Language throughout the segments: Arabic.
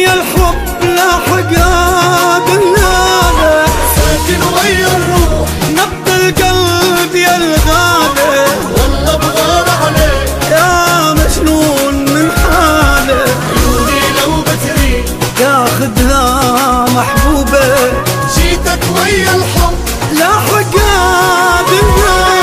ويا الحب لاحق دلالة، ساكن ويا الروح نبض القلب يا الغالي، والله بغار عليك يا مجنون من حاله، عيوني لو بتريد تاخدها محبوبة، جيتك ويا الحب لاحق دلالة.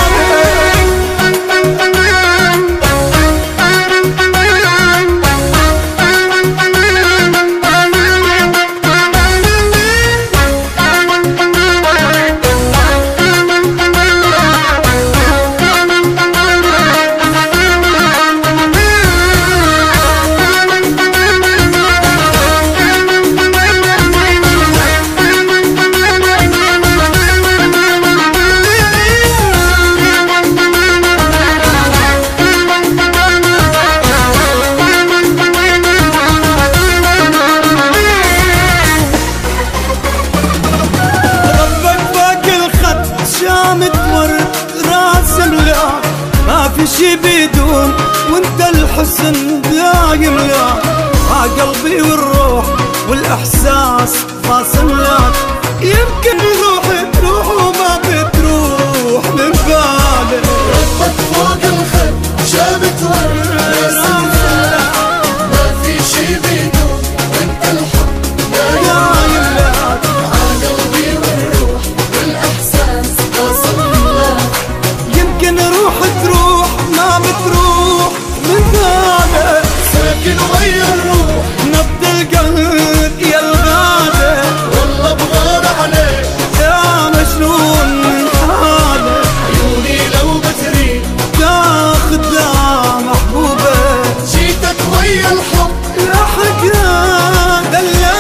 ما في شي بيدوم وانت الحسن دايم لك، قلبي والروح والاحساس خاصم لك، يمكن روحي تروح وما بتروح من بالي، ربك فوق الخد جابت ورد راسم لك، ما في شي بيدوم وانت الحب دايم لك، قلبي والروح والاحساس خاصم لك، يمكن روحي تروح ما بتروح من بالي، ساكن ويا الروح نبض القلب يا الغالي، والله بغار عليك يا مجنون من حاله، عيوني لو بتريد تاخدها محبوبة، جيتك ويا الحب لاحق دلالة.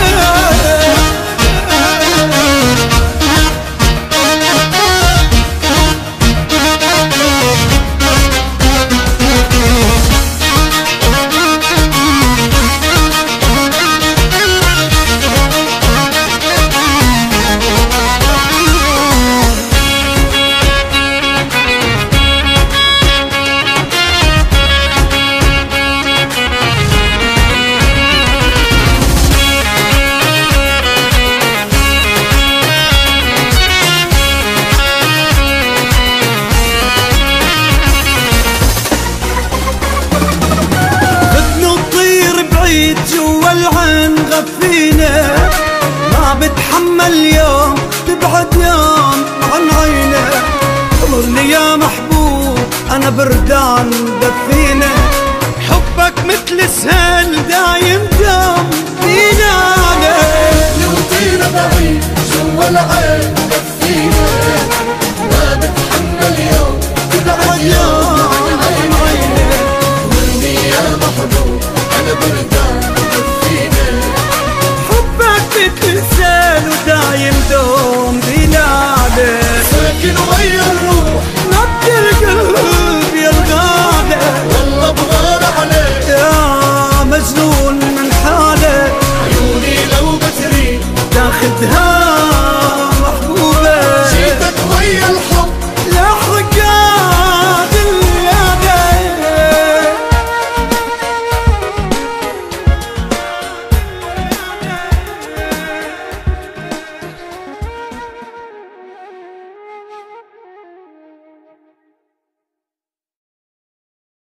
جوا العين غفينا، ما بتحمل يوم تبعد يوم عن عينه، امرني يا محبوب انا بردان دفينا، حبك مثل سهل دايم دام فينا، لو طير بعيد جوا العين غفينا، ما بتحمل يوم تبعد يوم عن عينه، امرني يا محبوب انا بردان ودايم دوم بلاده، ساكن ويا الروح نبض القلب يا الغالي، والله بغار عليك يا مجنون من حاله، عيوني لو بتريد تاخدها